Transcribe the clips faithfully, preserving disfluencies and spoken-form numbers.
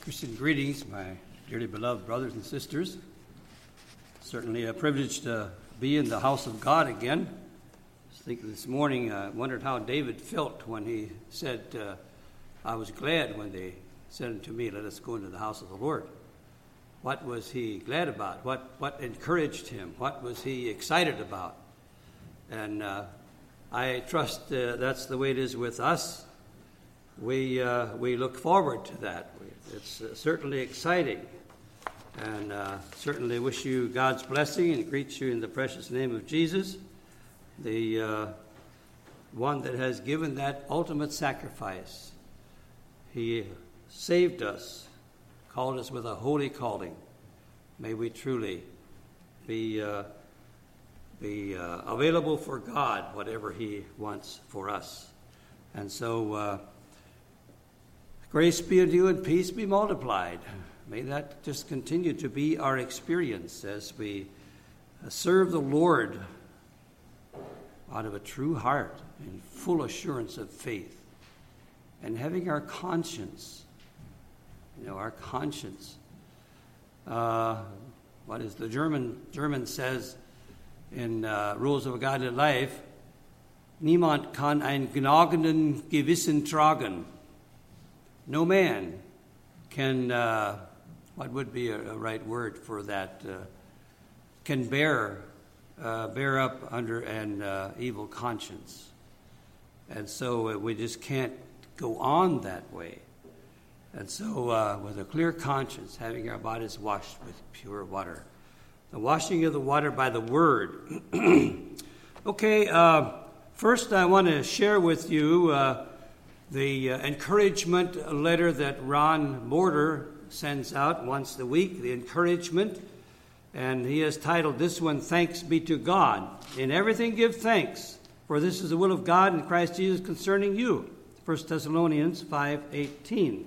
Christian greetings, my dearly beloved brothers and sisters. Certainly a privilege to be in the house of God again. I think this morning I wondered how David felt when he said, uh, I was glad when they said unto me, let us go into the house of the Lord. What was he glad about? What what encouraged him? What was he excited about? And uh, I trust uh, that's the way it is with us. We uh, we look forward to that. It's uh, certainly exciting, and uh, certainly wish you God's blessing and greet you in the precious name of Jesus, the uh, one that has given that ultimate sacrifice. He saved us, called us with a holy calling. May we truly be uh, be uh, available for God, whatever He wants for us. And so, uh, grace be unto you and peace be multiplied. May that just continue to be our experience as we serve the Lord out of a true heart and full assurance of faith, and having our conscience, you know, our conscience. Uh, what is the German German says in uh, Rules of a Godly Life? Niemand kann ein gnagenden Gewissen tragen. No man can, uh, what would be a, a right word for that, uh, can bear uh, bear up under an uh, evil conscience. And so uh, we just can't go on that way. And so uh, with a clear conscience, having our bodies washed with pure water. The washing of the water by the Word. Okay, uh, first I want to share with you uh, the uh, encouragement letter that Ron Morter sends out once a week, the encouragement. And he has titled this one, Thanks Be to God. In everything give thanks, for this is the will of God in Christ Jesus concerning you. First Thessalonians five eighteen.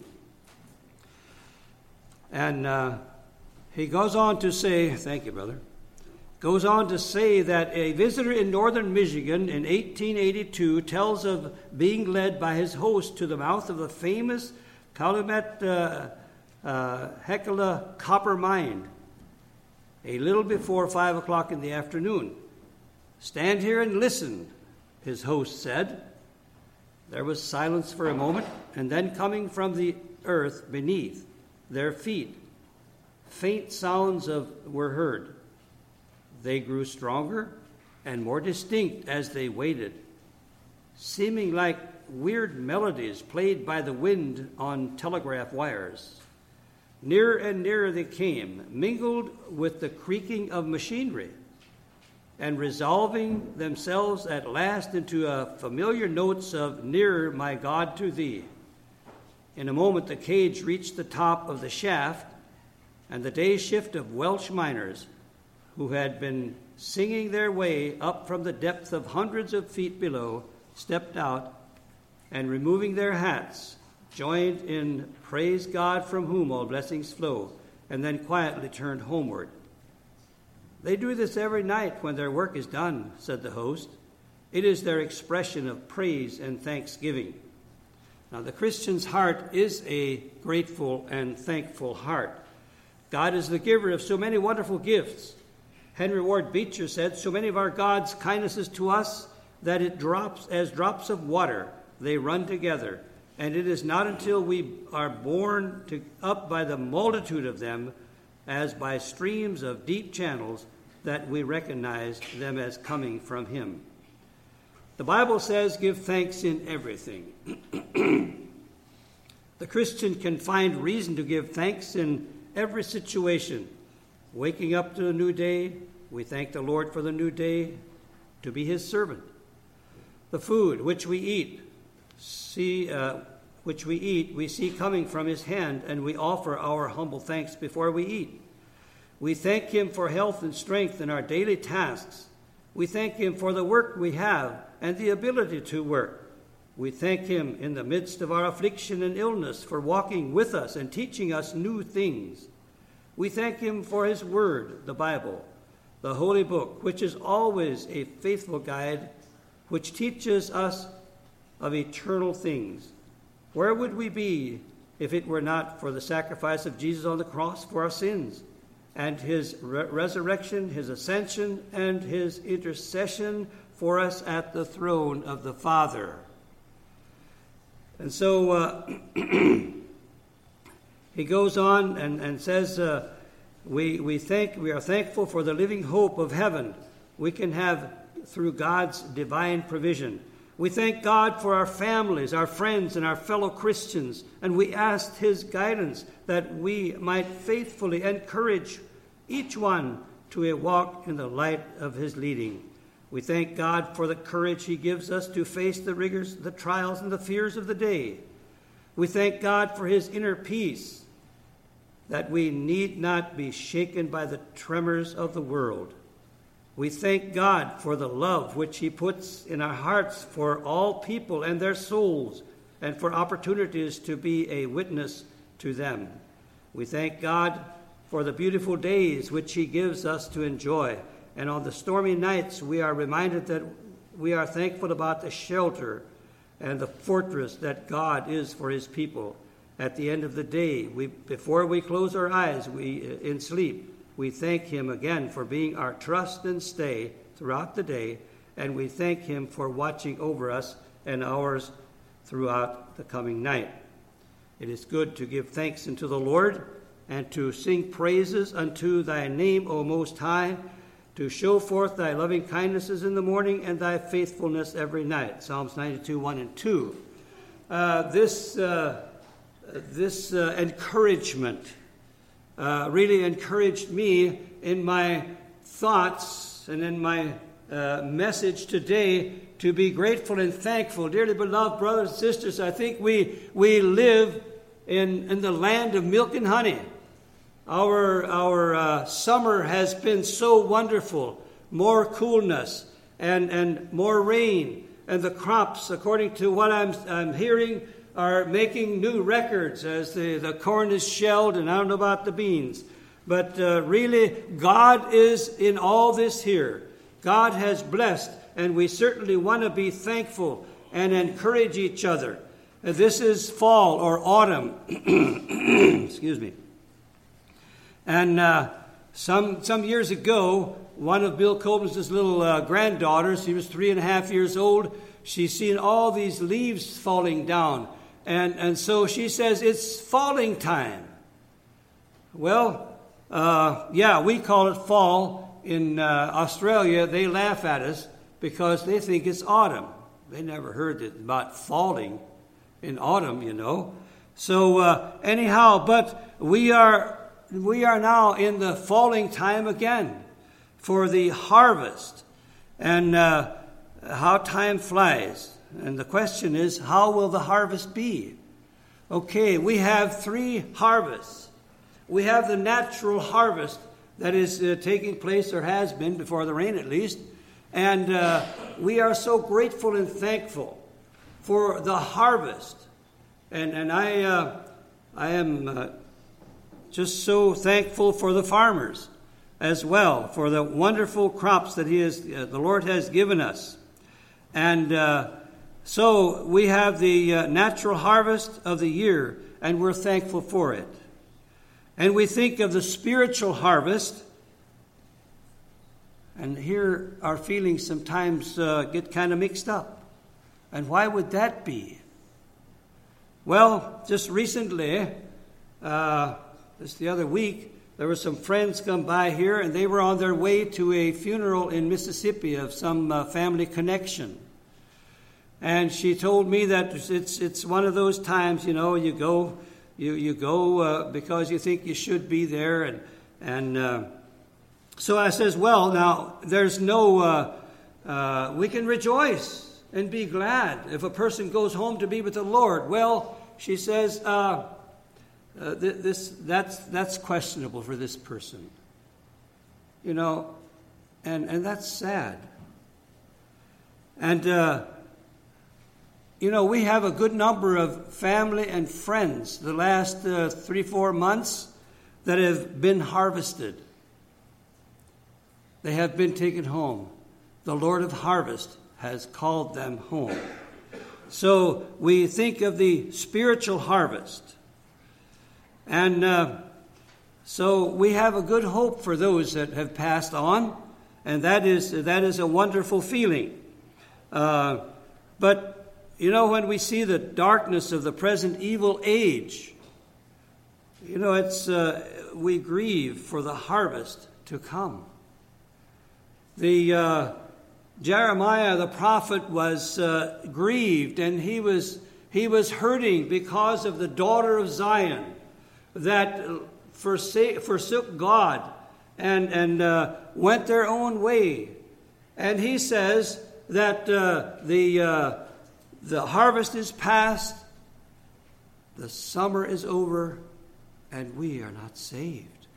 And uh, he goes on to say, thank you, brother, goes on to say that a visitor in northern Michigan in eighteen eighty-two tells of being led by his host to the mouth of the famous Calumet uh, uh, Hecla copper mine a little before five o'clock in the afternoon. Stand here and listen, his host said. There was silence for a moment, and then coming from the earth beneath their feet, faint sounds of were heard. They grew stronger and more distinct as they waited, seeming like weird melodies played by the wind on telegraph wires. Nearer and nearer they came, mingled with the creaking of machinery, and resolving themselves at last into a familiar notes of nearer, my God, to thee. In a moment the cage reached the top of the shaft, and the day shift of Welsh miners who had been singing their way up from the depth of hundreds of feet below stepped out, and removing their hats, joined in praise God from whom all blessings flow, and then quietly turned homeward. They do this every night when their work is done, said the host. It is their expression of praise and thanksgiving. Now, the Christian's heart is a grateful and thankful heart. God is the giver of so many wonderful gifts. Henry Ward Beecher said, so many of our God's kindnesses to us that it drops as drops of water, they run together. And it is not until we are borne to, up by the multitude of them, as by streams of deep channels, that we recognize them as coming from Him. The Bible says, give thanks in everything. The Christian can find reason to give thanks in every situation. Waking up to a new day, we thank the Lord for the new day to be His servant. The food which we eat, see, uh, which we eat, we see coming from His hand, and we offer our humble thanks before we eat. We thank Him for health and strength in our daily tasks. We thank Him for the work we have and the ability to work. We thank Him in the midst of our affliction and illness for walking with us and teaching us new things. We thank Him for His Word, the Bible, the Holy Book, which is always a faithful guide, which teaches us of eternal things. Where would we be if it were not for the sacrifice of Jesus on the cross for our sins, and his re- resurrection, his ascension, and his intercession for us at the throne of the Father. And so uh, he goes on and, and says, uh, we, we, thank, we are thankful for the living hope of heaven we can have through God's divine provision. We thank God for our families, our friends, and our fellow Christians, and we ask his guidance that we might faithfully encourage each one to a walk in the light of his leading. We thank God for the courage he gives us to face the rigors, the trials, and the fears of the day. We thank God for his inner peace, that we need not be shaken by the tremors of the world. We thank God for the love which he puts in our hearts for all people and their souls, and for opportunities to be a witness to them. We thank God for the beautiful days which he gives us to enjoy. And on the stormy nights, we are reminded that we are thankful about the shelter and the fortress that God is for his people. At the end of the day, we, before we close our eyes we, in sleep, we thank him again for being our trust and stay throughout the day, and we thank him for watching over us and ours throughout the coming night. It is good to give thanks unto the Lord and to sing praises unto thy name, O Most High, to show forth thy loving kindnesses in the morning and thy faithfulness every night. Psalms ninety-two, one and two. Uh, this uh, this uh, encouragement uh, really encouraged me in my thoughts and in my uh, message today to be grateful and thankful. Dearly beloved brothers and sisters, I think we we live in, in the land of milk and honey. Our our uh, summer has been so wonderful, more coolness and, and more rain, and the crops, according to what I'm I'm hearing, are making new records as the, the corn is shelled, and I don't know about the beans. But uh, really, God is in all this here. God has blessed, and we certainly want to be thankful and encourage each other. Uh, this is fall or autumn. Excuse me. And uh, some some years ago, one of Bill Cobbins' little uh, granddaughters, she was three and a half years old, she's seen all these leaves falling down. And, and so she says, it's falling time. Well, uh, yeah, we call it fall. In uh, Australia, they laugh at us because they think it's autumn. They never heard about falling in autumn, you know. So uh, anyhow, but we are... We are now in the falling time again for the harvest, and uh, how time flies. And the question is, how will the harvest be? Okay, we have three harvests. We have the natural harvest that is uh, taking place, or has been before the rain at least, and uh, we are so grateful and thankful for the harvest. And and I uh, I am. Uh, Just so thankful for the farmers as well, for the wonderful crops that he has, uh, the Lord has given us. And uh, so we have the uh, natural harvest of the year, and we're thankful for it. And we think of the spiritual harvest, and here our feelings sometimes uh, get kind of mixed up. And why would that be? Well, just recently, uh, Just the other week, there were some friends come by here, and they were on their way to a funeral in Mississippi of some uh, family connection. And she told me that it's it's one of those times, you know, you go you you go uh, because you think you should be there, and and uh, so I says, well, now there's no uh, uh, we can rejoice and be glad if a person goes home to be with the Lord. Well, she says. Uh, Uh, this that's that's questionable for this person, you know, and and that's sad. And uh, you know, we have a good number of family and friends the last uh, three four months that have been harvested. They have been taken home. The Lord of harvest has called them home. So we think of the spiritual harvest. And uh, so we have a good hope for those that have passed on, and that is that is a wonderful feeling. Uh, but, you know, when we see the darkness of the present evil age, you know, it's uh, we grieve for the harvest to come. The uh, Jeremiah the prophet was uh, grieved, and he was he was hurting because of the daughter of Zion that forsake, forsook God and and uh, went their own way. And he says that uh, the uh, the harvest is past, the summer is over, and we are not saved.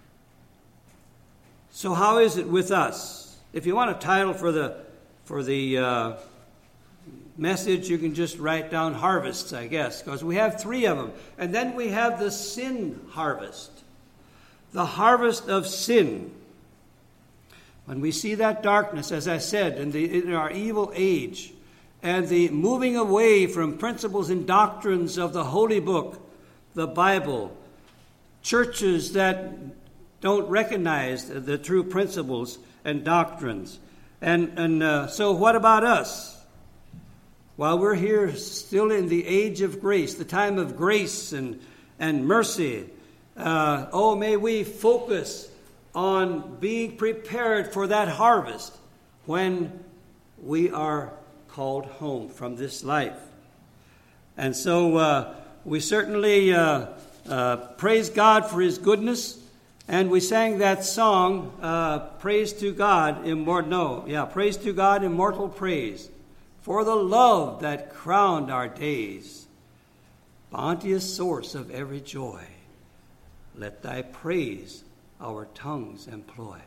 So how is it with us? If you want a title for the for the uh, message, you can just write down harvests, I guess, because we have three of them. And then we have the sin harvest, the harvest of sin. When we see that darkness, as I said, in, the, in our evil age, and the moving away from principles and doctrines of the Holy Book, the Bible, churches that don't recognize the true principles and doctrines. And, and uh, so what about us? While we're here still in the age of grace, the time of grace and, and mercy, uh, oh, may we focus on being prepared for that harvest when we are called home from this life. And so uh, we certainly uh, uh, praise God for His goodness. And we sang that song, uh, Praise to God, immortal, no, yeah, Praise to God, immortal praise, for the love that crowned our days, bounteous source of every joy. Let thy praise our tongues employ.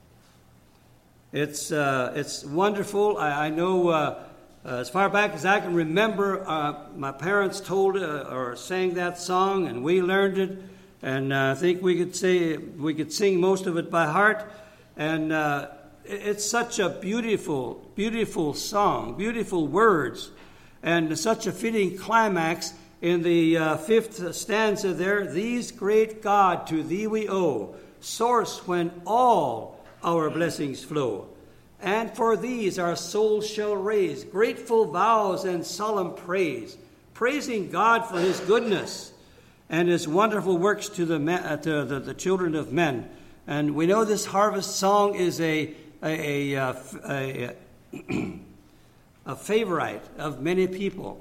It's uh, it's wonderful. I, I know uh, uh, as far back as I can remember, uh, my parents told uh, or sang that song, and we learned it. And uh, I think we could say we could sing most of it by heart. And uh, it's such a beautiful, beautiful song, beautiful words, and such a fitting climax in the uh, fifth stanza there. These great God to thee we owe, source when all our blessings flow. And for these our souls shall raise grateful vows and solemn praise, praising God for His goodness and His wonderful works to the men, uh, to the, the children of men. And we know this harvest song is a a, a, a, a, a favorite of many people.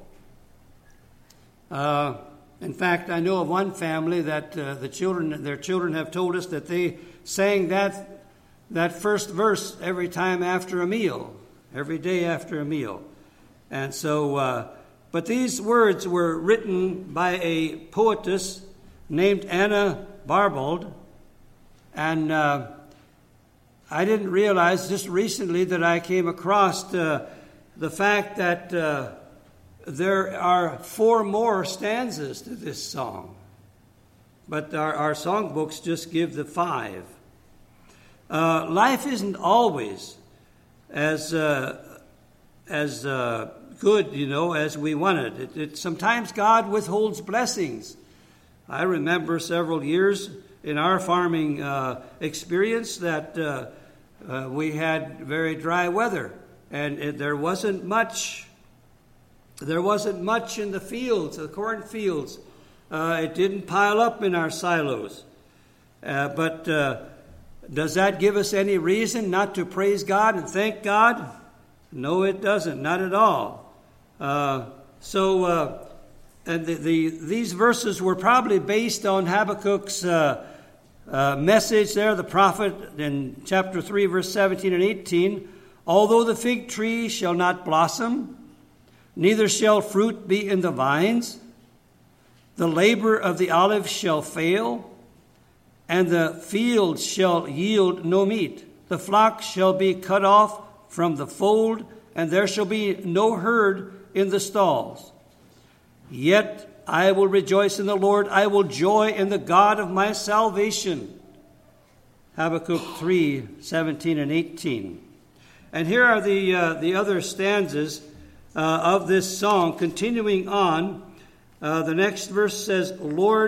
Uh, in fact, I know of one family that uh, the children, their children have told us that they sang that that first verse every time after a meal, every day after a meal. And so, uh, but these words were written by a poetess named Anna Barbauld, and uh, I didn't realize just recently that I came across uh, the fact that uh, there are four more stanzas to this song, but our, our songbooks just give the five. Uh, life isn't always as uh, as uh, good, you know, as we wanted. It, it, sometimes God withholds blessings. I remember several years in our farming uh, experience that uh, uh, we had very dry weather, and it, there wasn't much. There wasn't much in the fields, the cornfields. Uh, it didn't pile up in our silos. Uh, but uh, does that give us any reason not to praise God and thank God? No, it doesn't. Not at all. Uh, so, uh, and the, the these verses were probably based on Habakkuk's uh, uh, message there, the prophet, in chapter three, verse seventeen and eighteen. Although the fig tree shall not blossom, neither shall fruit be in the vines, the labor of the olive shall fail, and the field shall yield no meat. The flock shall be cut off from the fold, and there shall be no herd in the stalls. Yet I will rejoice in the Lord. I will joy in the God of my salvation. Habakkuk three, seventeen and eighteen. And here are the uh, the other stanzas uh, of this song. Continuing on, uh, the next verse says, Lord,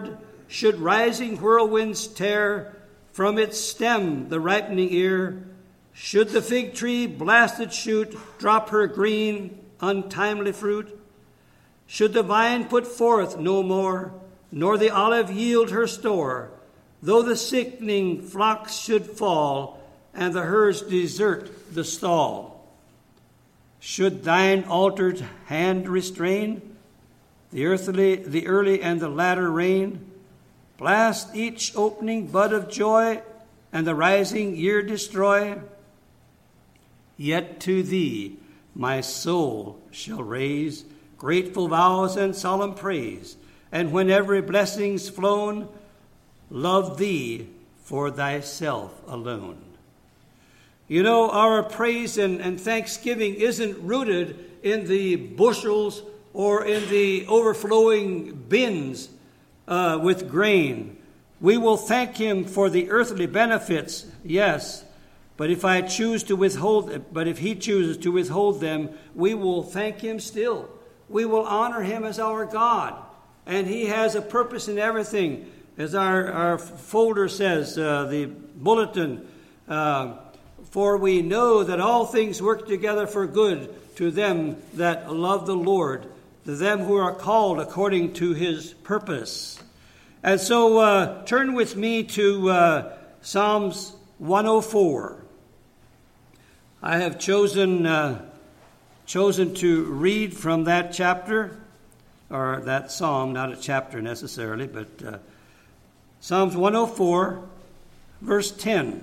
should rising whirlwinds tear from its stem the ripening ear, should the fig tree blasted shoot drop her green, untimely fruit, should the vine put forth no more, nor the olive yield her store, though the sickening flocks should fall, and the herds desert the stall, should thine altered hand restrain the earthly, the early and the latter rain, blast each opening bud of joy, and the rising year destroy, yet to thee my soul shall raise grateful vows and solemn praise, and when every blessing's flown, love thee for thyself alone. You know, our praise and, and thanksgiving isn't rooted in the bushels or in the overflowing bins uh, with grain. We will thank him for the earthly benefits, yes, but if I choose to withhold, but if he chooses to withhold them, we will thank him still. We will honor him as our God, and he has a purpose in everything. As our, our folder says, uh, the bulletin, uh, for we know that all things work together for good to them that love the Lord, to them who are called according to his purpose. And so uh, turn with me to uh, Psalms one oh four. I have chosen uh, chosen to read from that chapter, or that psalm, not a chapter necessarily, but uh, Psalms one oh four, verse ten.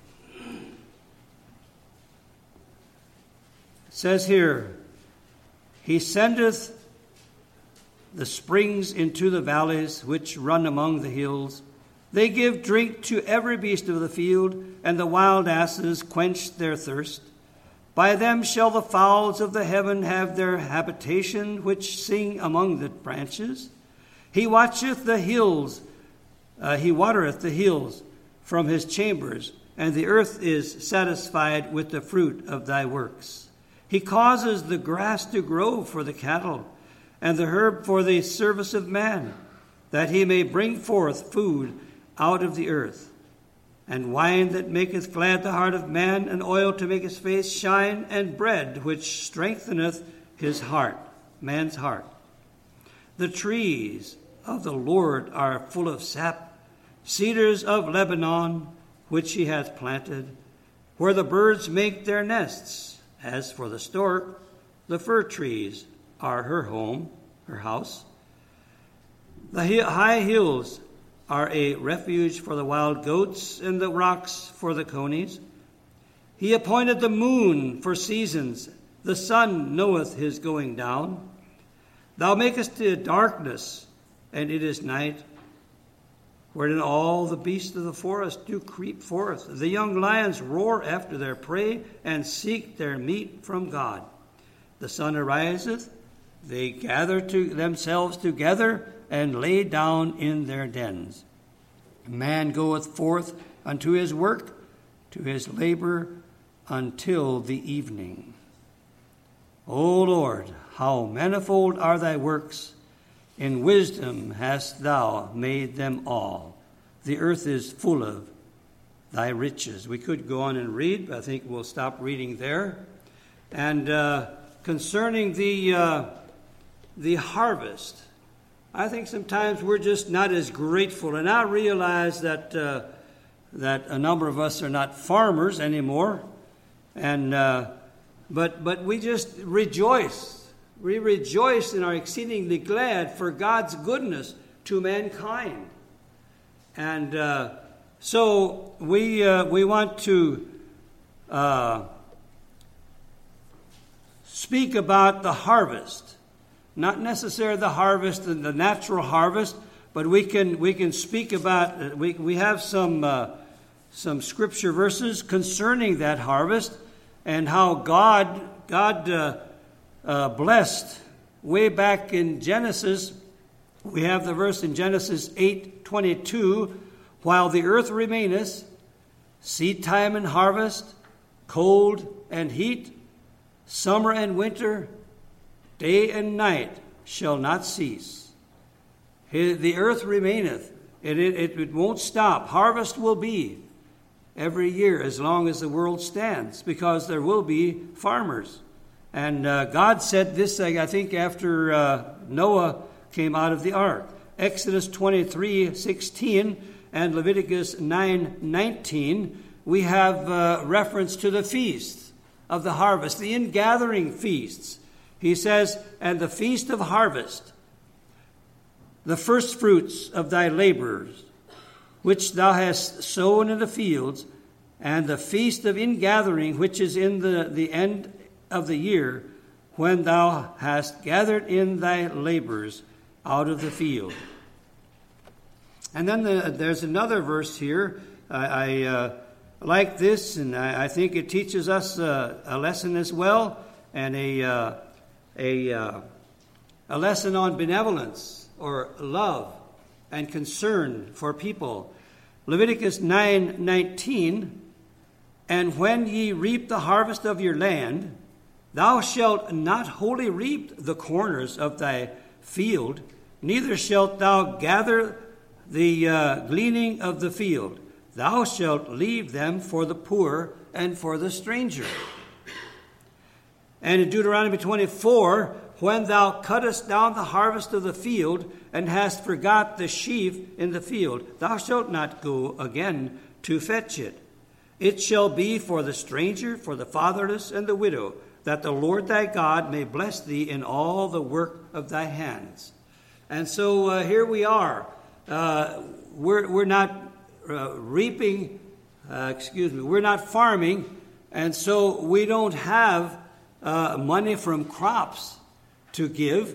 It says here, he sendeth the springs into the valleys which run among the hills. They give drink to every beast of the field, and the wild asses quench their thirst. By them shall the fowls of the heaven have their habitation, which sing among the branches. He watcheth the hills, uh, he watereth the hills from his chambers, and the earth is satisfied with the fruit of thy works. He causes the grass to grow for the cattle, and the herb for the service of man, that he may bring forth food out of the earth, and wine that maketh glad the heart of man, and oil to make his face shine, and bread which strengtheneth his heart, man's heart. The trees of the Lord are full of sap, cedars of Lebanon, which he hath planted, where the birds make their nests. As for the stork, the fir trees are her home, her house. The high hills are a refuge for the wild goats, and the rocks for the conies. He appointed the moon for seasons. The sun knoweth his going down. Thou makest it darkness, and it is night, wherein all the beasts of the forest do creep forth. The young lions roar after their prey, and seek their meat from God. The sun ariseth, they gather to themselves together, and lay down in their dens. Man goeth forth unto his work, to his labor, until the evening. O Lord, how manifold are thy works! In wisdom hast thou made them all. The earth is full of thy riches. We could go on and read, but I think we'll stop reading there. And uh, concerning the uh, the harvest, I think sometimes we're just not as grateful. And I realize that uh, that a number of us are not farmers anymore, and uh, but but we just rejoice. We rejoice and are exceedingly glad for God's goodness to mankind. And uh, so we uh, we want to uh, speak about the harvest. Not necessarily the harvest and the natural harvest, but we can we can speak about, we we have some uh, some scripture verses concerning that harvest and how God God uh, uh, blessed way back in Genesis. We have the verse in Genesis eight twenty-two, while the earth remaineth, seed time and harvest, cold and heat, summer and winter, day and night shall not cease. The earth remaineth. It, it, it won't stop. Harvest will be every year as long as the world stands, because there will be farmers. And uh, God said this, I think, after uh, Noah came out of the ark. Exodus twenty-three sixteen and Leviticus nine nineteen, we have uh, reference to the feasts of the harvest, the ingathering feasts. He says, and the feast of harvest, the first fruits of thy labors, which thou hast sown in the fields, and the feast of ingathering, which is in the, the end of the year, when thou hast gathered in thy labors out of the field. And then the, there's another verse here. I, I uh, like this, and I, I think it teaches us uh, a lesson as well, and a uh, a uh, a lesson on benevolence or love and concern for people. Leviticus nine nineteen, and when ye reap the harvest of your land, thou shalt not wholly reap the corners of thy field, neither shalt thou gather the uh, gleaning of the field. Thou shalt leave them for the poor and for the stranger. And in Deuteronomy twenty-four, when thou cuttest down the harvest of the field, and hast forgot the sheaf in the field, thou shalt not go again to fetch it. It shall be for the stranger, for the fatherless, and the widow, that the Lord thy God may bless thee in all the work of thy hands. And so uh, here we are. Uh, we're, we're not uh, reaping, uh, excuse me, we're not farming, and so we don't have uh, money from crops to give.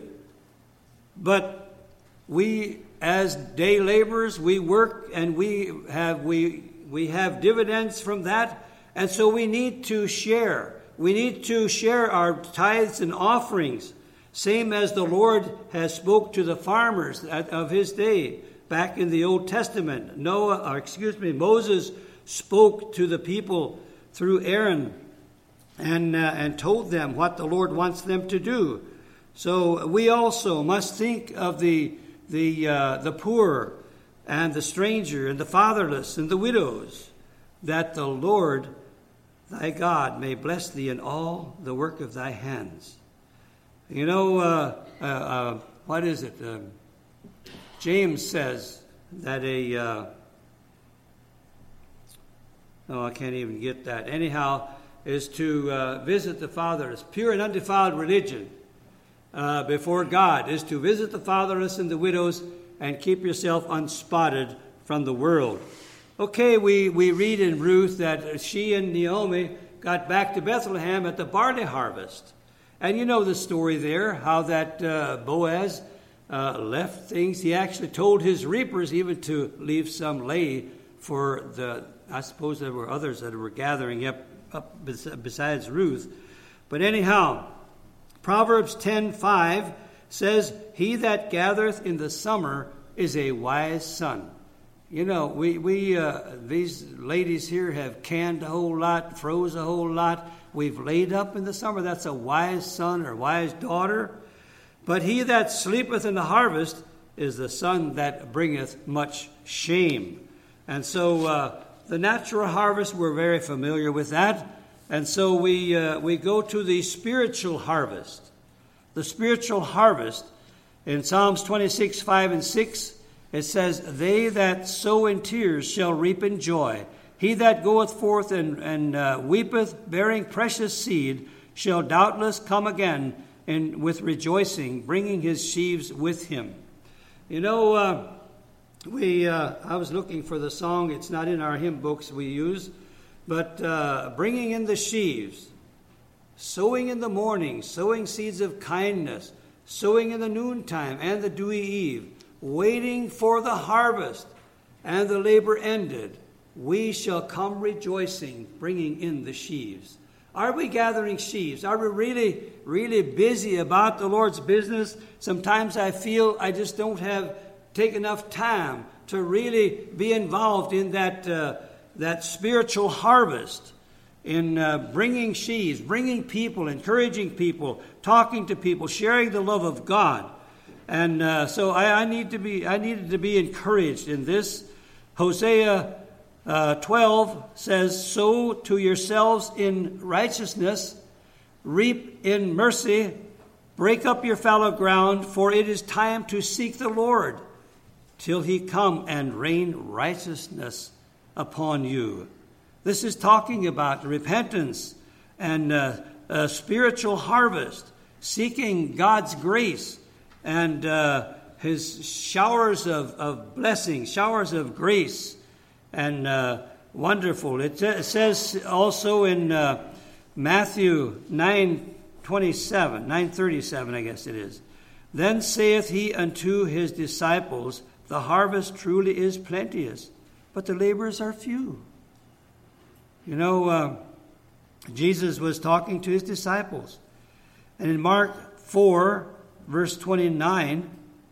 But we, as day laborers, we work and we have we we have dividends from that, and so we need to share. We need to share our tithes and offerings, same as the Lord has spoke to the farmers of his day. Back in the Old Testament, Noah, or excuse me, Moses spoke to the people through Aaron and uh, and told them what the Lord wants them to do. So we also must think of the the uh, the poor and the stranger and the fatherless and the widows, that the Lord thy God may bless thee in all the work of thy hands. You know, uh, uh, uh, what is it? Um, James says that a, uh, oh, I can't even get that. Anyhow, is to uh, visit the fatherless. Pure and undefiled religion uh, before God is to visit the fatherless and the widows and keep yourself unspotted from the world. Okay, we, we read in Ruth that she and Naomi got back to Bethlehem at the barley harvest. And you know the story there, how that uh, Boaz Uh, left things. He actually told his reapers even to leave some lay for the, I suppose there were others that were gathering up, up besides Ruth. But anyhow, Proverbs ten five says, he that gathereth in the summer is a wise son. You know, we, we uh, these ladies here have canned a whole lot, froze a whole lot. We've laid up in the summer. That's a wise son or wise daughter. But he that sleepeth in the harvest is the son that bringeth much shame. And so uh, the natural harvest, we're very familiar with that. And so we uh, we go to the spiritual harvest. The spiritual harvest, in Psalms twenty-six, five and six, it says, they that sow in tears shall reap in joy. He that goeth forth and, and uh, weepeth, bearing precious seed, shall doubtless come again, and with rejoicing, bringing his sheaves with him. You know, uh, we uh, I was looking for the song. It's not in our hymn books we use. But uh, bringing in the sheaves, sowing in the morning, sowing seeds of kindness, sowing in the noontime and the dewy eve, waiting for the harvest and the labor ended, we shall come rejoicing, bringing in the sheaves. Are we gathering sheaves? Are we really, really busy about the Lord's business? Sometimes I feel I just don't have take enough time to really be involved in that uh, that spiritual harvest, in uh, bringing sheaves, bringing people, encouraging people, talking to people, sharing the love of God. And uh, so I, I need to be I needed to be encouraged in this. Hosea uh, twelve says, "Sow to yourselves in righteousness, reap in mercy, break up your fallow ground, for it is time to seek the Lord, till he come and rain righteousness upon you." This is talking about repentance and uh, a spiritual harvest, seeking God's grace and uh, his showers of, of blessing, showers of grace, and uh, wonderful. It, it says also in uh, Matthew nine twenty-seven, nine thirty-seven, I guess it is, "Then saith he unto his disciples, The harvest truly is plenteous, but the laborers are few." You know, uh, Jesus was talking to his disciples. And in Mark four, verse twenty-nine,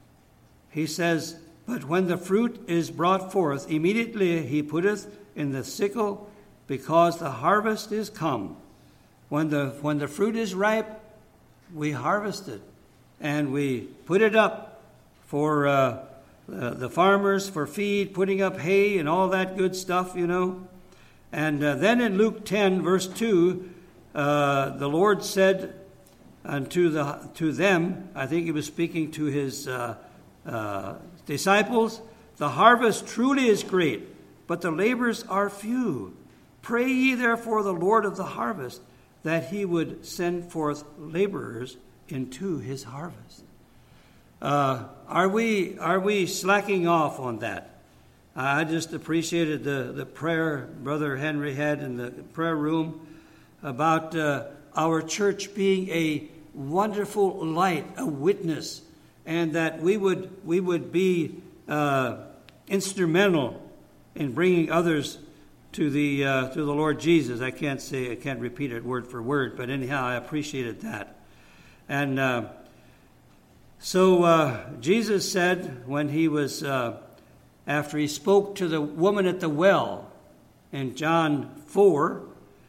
he says, "But when the fruit is brought forth, immediately he putteth in the sickle, because the harvest is come." When the, when the fruit is ripe, we harvest it. And we put it up for uh, uh, the farmers, for feed, putting up hay and all that good stuff, you know. And uh, then in Luke ten, verse two, uh, the Lord said unto the to them, I think he was speaking to his uh, uh, disciples, "The harvest truly is great, but the laborers are few. Pray ye therefore the Lord of the harvest, that he would send forth laborers into his harvest." Uh, are we are we slacking off on that? I just appreciated the, the prayer Brother Henry had in the prayer room about uh, our church being a wonderful light, a witness, and that we would we would be uh, instrumental in bringing others to the uh, to the Lord Jesus. I can't say I can't repeat it word for word, but anyhow, I appreciated that. And uh, so uh, Jesus said when he was uh, after he spoke to the woman at the well in John four,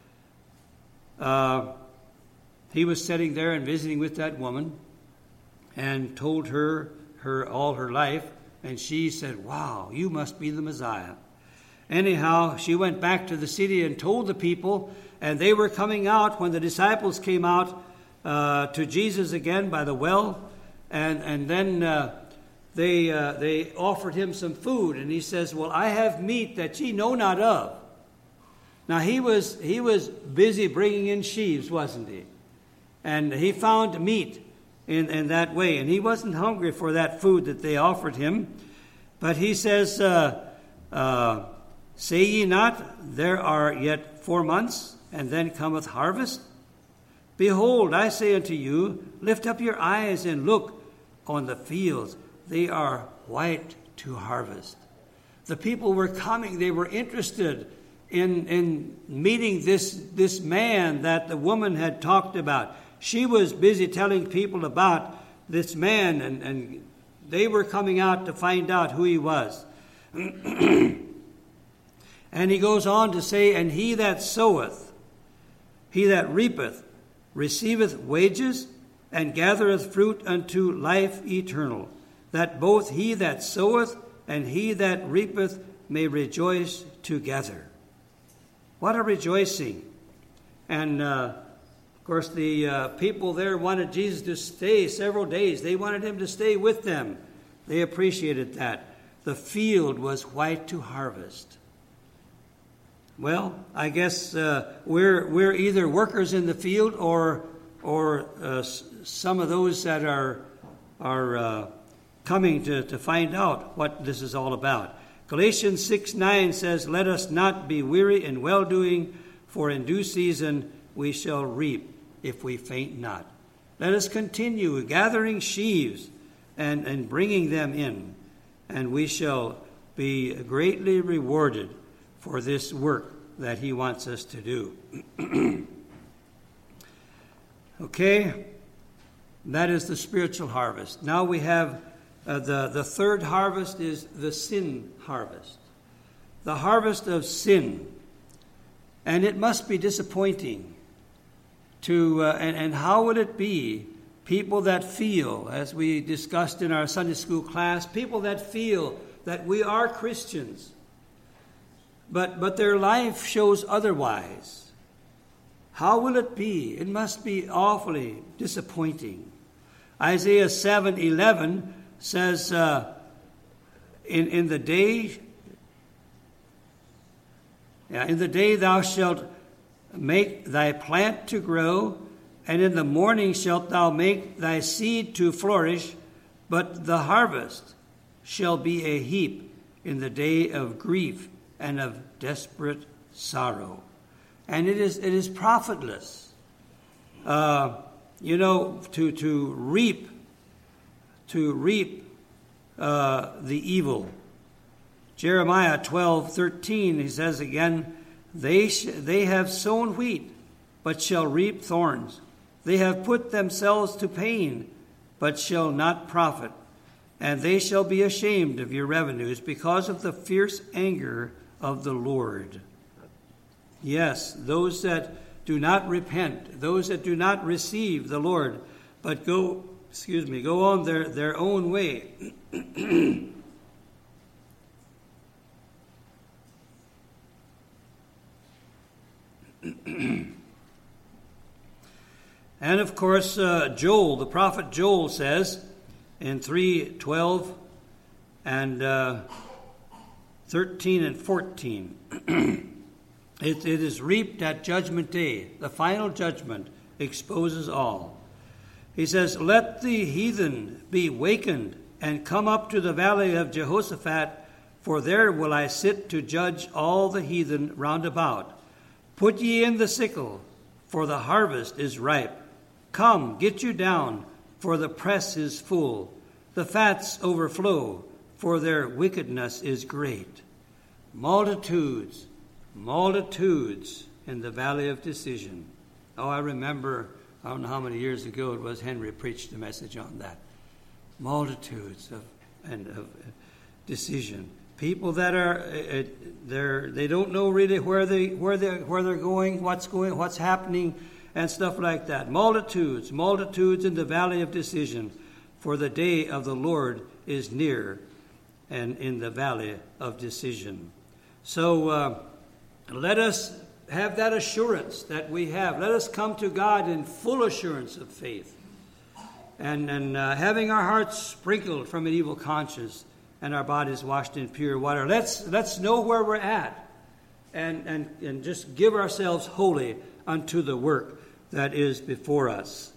uh, he was sitting there and visiting with that woman, and told her her all her life, and she said, "Wow, you must be the Messiah." Anyhow, she went back to the city and told the people, and they were coming out when the disciples came out uh, to Jesus again by the well, and and then uh, they uh, they offered him some food, and he says, "Well, I have meat that ye know not of." Now he was he was busy bringing in sheaves, wasn't he? And he found meat in in that way, and he wasn't hungry for that food that they offered him, but he says, Uh, uh, "Say ye not, there are yet four months, and then cometh harvest? Behold, I say unto you, lift up your eyes and look on the fields. They are white to harvest." The people were coming. They were interested in, in meeting this, this man that the woman had talked about. She was busy telling people about this man, and, and they were coming out to find out who he was. And he goes on to say, "And he that soweth, he that reapeth, receiveth wages, and gathereth fruit unto life eternal, that both he that soweth and he that reapeth may rejoice together." What a rejoicing. And uh, of course the uh, people there wanted Jesus to stay several days. They wanted him to stay with them. They appreciated that. The field was white to harvest. Well, I guess uh, we're we're either workers in the field or or uh, some of those that are are uh, coming to, to find out what this is all about. Galatians six nine says, "Let us not be weary in well-doing, for in due season we shall reap, if we faint not." Let us continue gathering sheaves and, and bringing them in, and we shall be greatly rewarded for this work that he wants us to do. Okay, that is the spiritual harvest. Now we have uh, the, the third harvest is the sin harvest. The harvest of sin. And it must be disappointing to, uh, and, and how would it be People that feel, as we discussed in our Sunday school class, people that feel that we are Christians, but, but their life shows otherwise. How will it be? It must be awfully disappointing. Isaiah seven eleven says, uh, in, in the day, yeah, in the day thou shalt make thy plant to grow, and in the morning shalt thou make thy seed to flourish, but the harvest shall be a heap in the day of grief and of desperate sorrow. And it is it is profitless, uh, you know, to to reap, to reap uh, the evil. Jeremiah twelve thirteen, he says again, they sh- they have sown wheat, but shall reap thorns. They have put themselves to pain, but shall not profit. And they shall be ashamed of your revenues because of the fierce anger of the Lord. Yes, those that do not repent, those that do not receive the Lord, but go, excuse me, go on their, their own way. And of course, uh, Joel, the prophet Joel says in three twelve and uh, thirteen and fourteen, it, it is reaped at judgment day. The final judgment exposes all. He says, let the heathen be wakened and come up to the valley of Jehoshaphat, for there will I sit to judge all the heathen round about. Put ye in the sickle, for the harvest is ripe. Come, get you down, for the press is full. The fats overflow, for their wickedness is great. Multitudes, multitudes in the valley of decision. Oh, I remember, I don't know how many years ago it was, Henry preached a message on that. Multitudes of and of decision. People that are uh, they're they don't know really where they where they where they're going, what's going, what's happening, and stuff like that. Multitudes, multitudes in the valley of decision, for the day of the Lord is near, and in the valley of decision. So uh, let us have that assurance that we have. Let us come to God in full assurance of faith, and and uh, having our hearts sprinkled from an evil conscience and our bodies washed in pure water. Let's let's know where we're at, and and and just give ourselves wholly unto the work that is before us.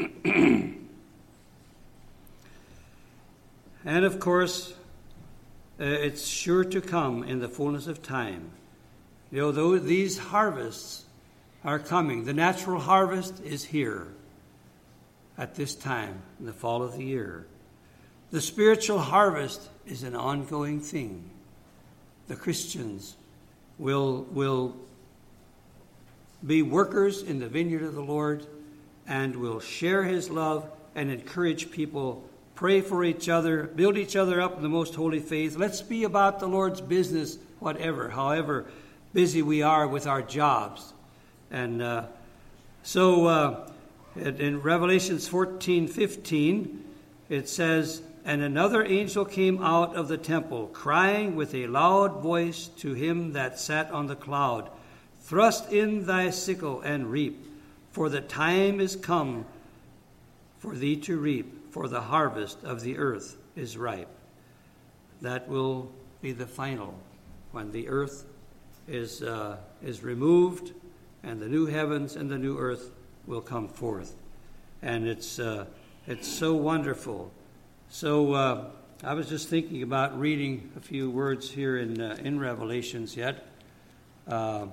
And of course, uh, it's sure to come in the fullness of time. You know, though these harvests are coming. The natural harvest is here at this time in the fall of the year. The spiritual harvest is an ongoing thing. The Christians will will be workers in the vineyard of the Lord, and will share his love and encourage people, pray for each other, build each other up in the most holy faith. Let's be about the Lord's business, whatever, however busy we are with our jobs. And uh, so uh, in Revelations fourteen fifteen, it says, and another angel came out of the temple, crying with a loud voice to him that sat on the cloud, thrust in thy sickle and reap, for the time is come for thee to reap, for the harvest of the earth is ripe. That will be the final, when the earth is uh, is removed, and the new heavens and the new earth will come forth. And it's uh, it's so wonderful. So uh, I was just thinking about reading a few words here in uh, in Revelations yet. Uh,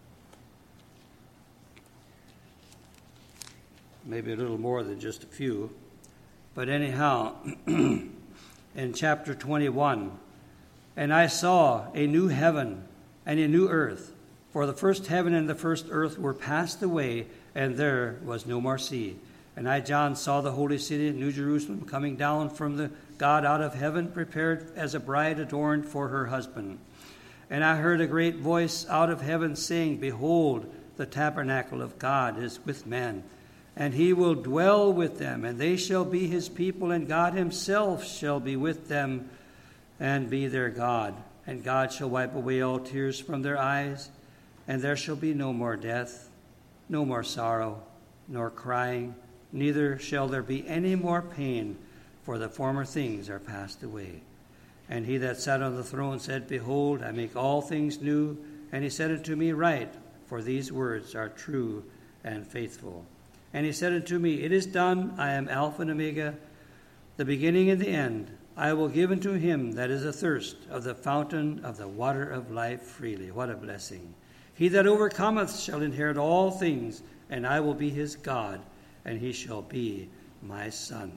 maybe a little more than just a few. But anyhow, in chapter twenty-one, and I saw a new heaven and a new earth, for the first heaven and the first earth were passed away, and there was no more sea. And I, John, saw the holy city, New Jerusalem, coming down from the God out of heaven, prepared as a bride adorned for her husband. And I heard a great voice out of heaven saying, Behold, the tabernacle of God is with men, And he will dwell with them, and they shall be his people, and God himself shall be with them and be their God. And God shall wipe away all tears from their eyes, and there shall be no more death, no more sorrow, nor crying, neither shall there be any more pain, for the former things are passed away. And he that sat on the throne said, Behold, I make all things new. And he said unto me, Write, for these words are true and faithful. And he said unto me, It is done. I am Alpha and Omega, the beginning and the end. I will give unto him that is athirst of the fountain of the water of life freely. What a blessing. He that overcometh shall inherit all things, and I will be his God, and he shall be my son.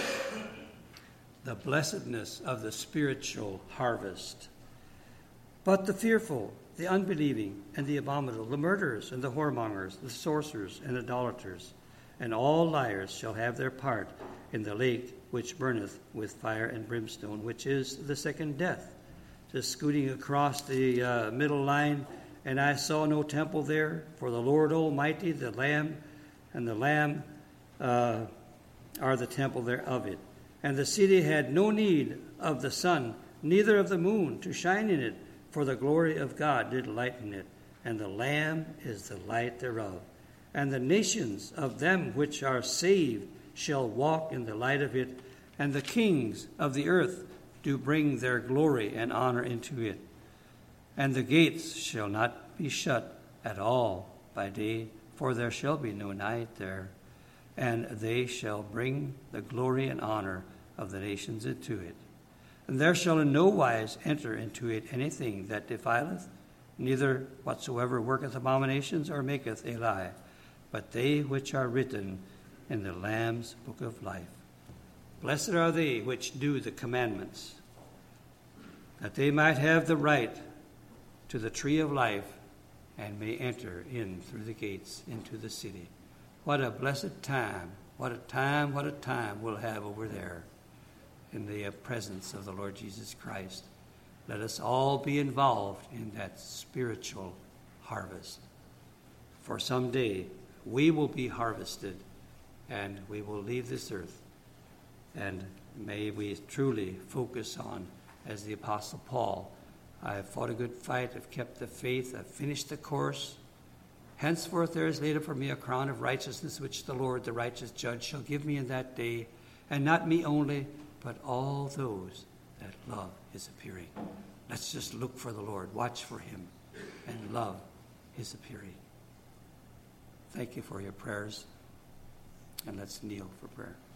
The blessedness of the spiritual harvest. But the fearful, the unbelieving, and the abominable, the murderers, and the whoremongers, the sorcerers, and idolaters, and all liars shall have their part in the lake which burneth with fire and brimstone, which is the second death. Just scooting across the uh, middle line, and I saw no temple there, for the Lord Almighty, the Lamb, and the Lamb uh, are the temple there of it. And the city had no need of the sun, neither of the moon, to shine in it, for the glory of God did lighten it, and the Lamb is the light thereof. And the nations of them which are saved shall walk in the light of it, and the kings of the earth do bring their glory and honor into it. And the gates shall not be shut at all by day, for there shall be no night there. And they shall bring the glory and honor of the nations into it. And there shall in no wise enter into it anything that defileth, neither whatsoever worketh abominations or maketh a lie, but they which are written in the Lamb's book of life. Blessed are they which do the commandments, that they might have the right to the tree of life, and may enter in through the gates into the city. What a blessed time, what a time, what a time we'll have over there in the presence of the Lord Jesus Christ. Let us all be involved in that spiritual harvest. For someday we will be harvested, and we will leave this earth. And may we truly focus on, as the Apostle Paul, I have fought a good fight, I've kept the faith, I've finished the course. Henceforth there is laid up for me a crown of righteousness, which the Lord, the righteous judge, shall give me in that day, and not me only, but all those that love his appearing. Let's just look for the Lord, watch for him, and love his appearing. Thank you for your prayers, and let's kneel for prayer.